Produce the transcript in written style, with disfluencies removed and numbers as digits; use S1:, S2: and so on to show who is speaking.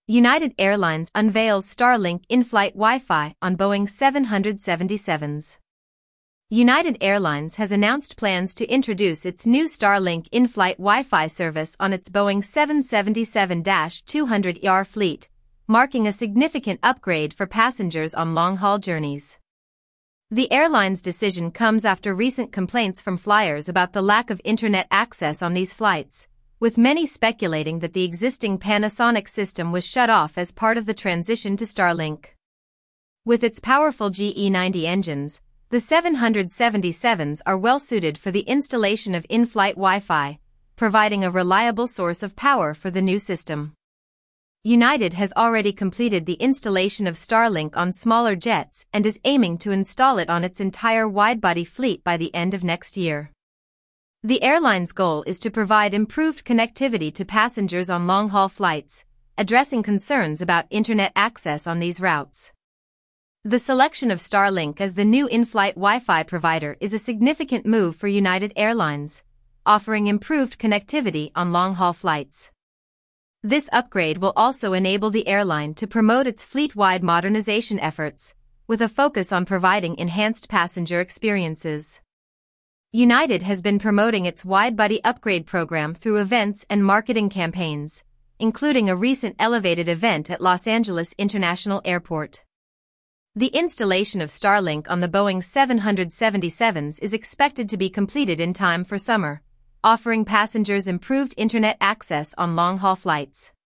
S1: United Airlines unveils Starlink in-flight Wi-Fi on Boeing 777s. United Airlines has announced plans to introduce its new Starlink in-flight Wi-Fi service on its Boeing 777-200ER fleet, marking a significant upgrade for passengers on long-haul journeys. The airline's decision comes after recent complaints from flyers about the lack of internet access on these flights, with many speculating that the existing Panasonic system was shut off as part of the transition to Starlink. With its powerful GE90 engines, the 777s are well-suited for the installation of in-flight Wi-Fi, providing a reliable source of power for the new system. United has already completed the installation of Starlink on smaller jets and is aiming to install it on its entire wide-body fleet by the end of next year. The airline's goal is to provide improved connectivity to passengers on long-haul flights, addressing concerns about internet access on these routes. The selection of Starlink as the new in-flight Wi-Fi provider is a significant move for United Airlines, offering improved connectivity on long-haul flights. This upgrade will also enable the airline to promote its fleet-wide modernization efforts, with a focus on providing enhanced passenger experiences. United has been promoting its wide-body upgrade program through events and marketing campaigns, including a recent elevated event at Los Angeles International Airport. The installation of Starlink on the Boeing 777s is expected to be completed in time for summer, offering passengers improved internet access on long-haul flights.